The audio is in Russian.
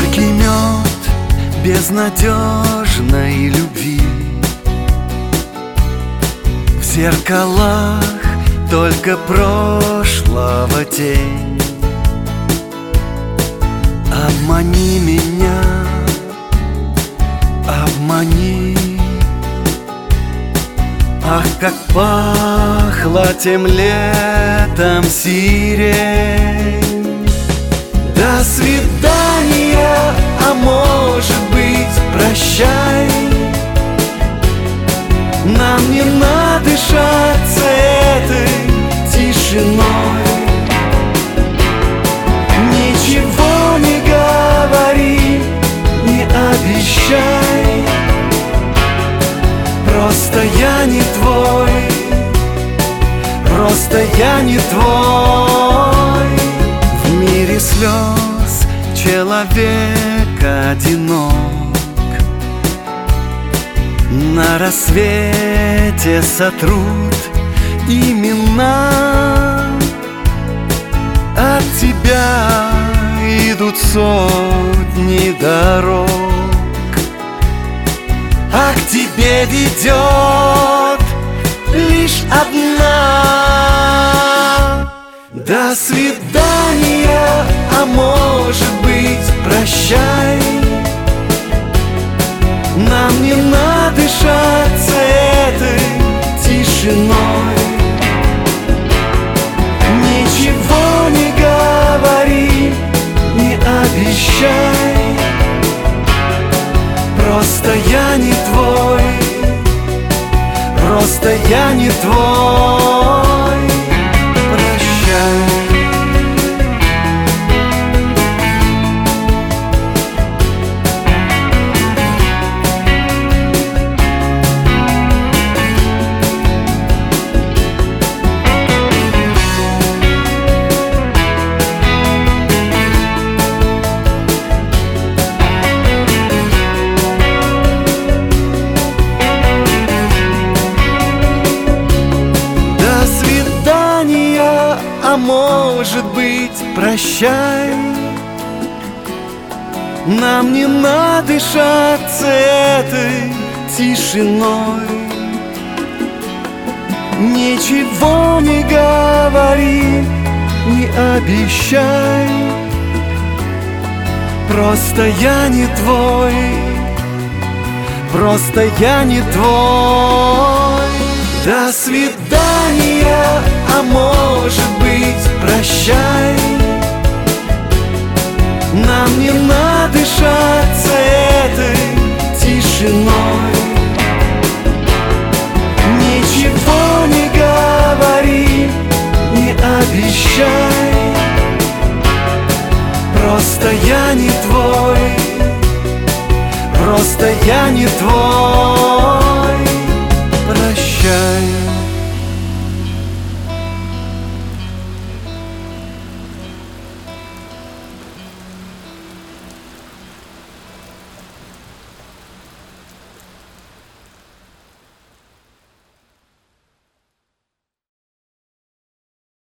Горький мед безнадежной любви. В зеркалах только прошлого тень. Обмани меня, обмани. Ах, как пахла тем летом сирень. До свидания, а может быть, прощай. Нам не надышаться этой тишиной. Ничего не говори, не обещай. Просто я не твой, просто я не твой. В мире слез человек одинок. На рассвете сотрут имена. От тебя идут сотни дорог, а к тебе ведет лишь одна. До свидания, а может быть, прощай. Нам не надышаться этой тишиной. Ничего не говори, не обещай. Просто я не твой, просто я не твой. Прощай. А может быть, прощай. Нам не надышаться этой тишиной. Ничего не говори, не обещай. Просто я не твой, просто я не твой. До свидания, а может быть, прощай. Нам не надышаться этой тишиной. Ничего не говори, не обещай. Просто я не твой, просто я не твой. Прощай.